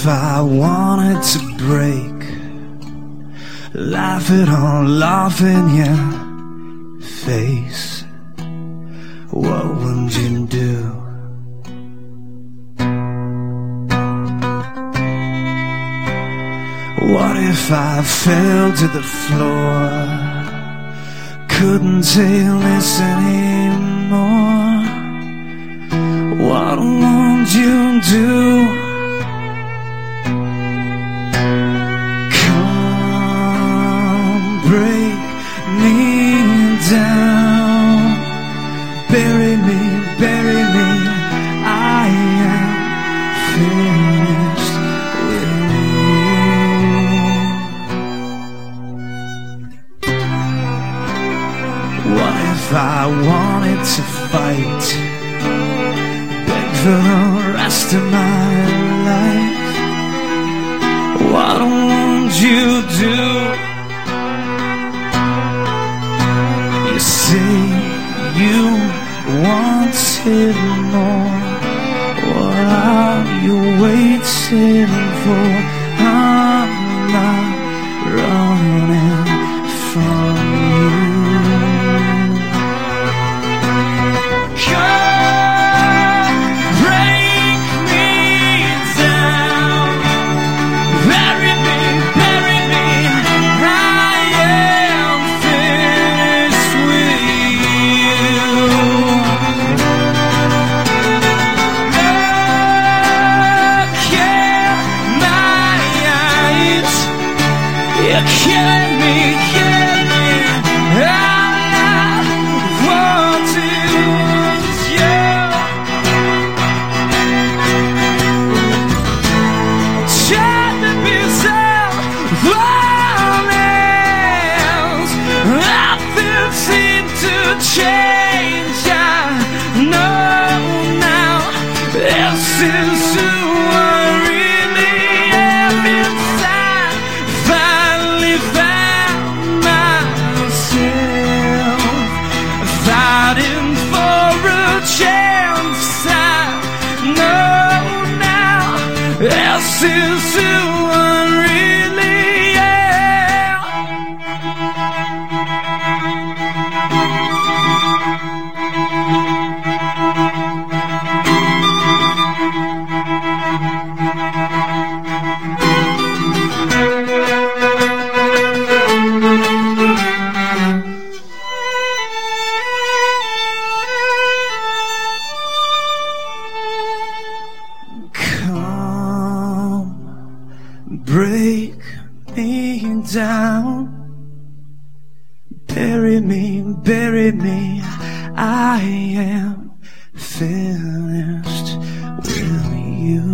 if I wanted to break? Laugh it off in your face. What would you do? What if I fell to the floor? Couldn't take this anymore. What would you do? Come break me down. Bury me, bury me. I am finished with you. What if I wanted to fight? Beg for the rest of my life. What would you do? You say you wanted more. What are you waiting for? I'm not running from you. You're killing me, killing me. All I want is you. Try to be self-honest. Nothing seems to change. I know now this is who I really am inside. Fighting for a chance. I know now this is who I really break me down. Bury me, bury me. I am finished with you.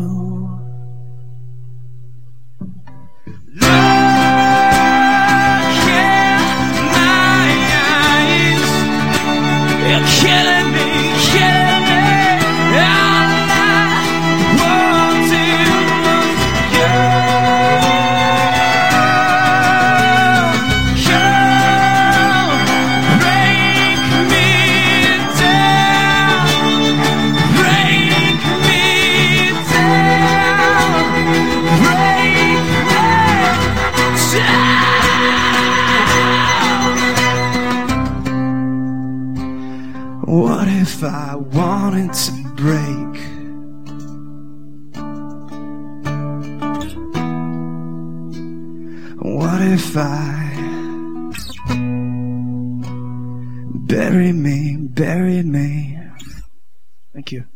Look in my eyes. You're killing me, killing me. All I want is you. What if I wanted to break? What if I bury me, bury me? Thank you.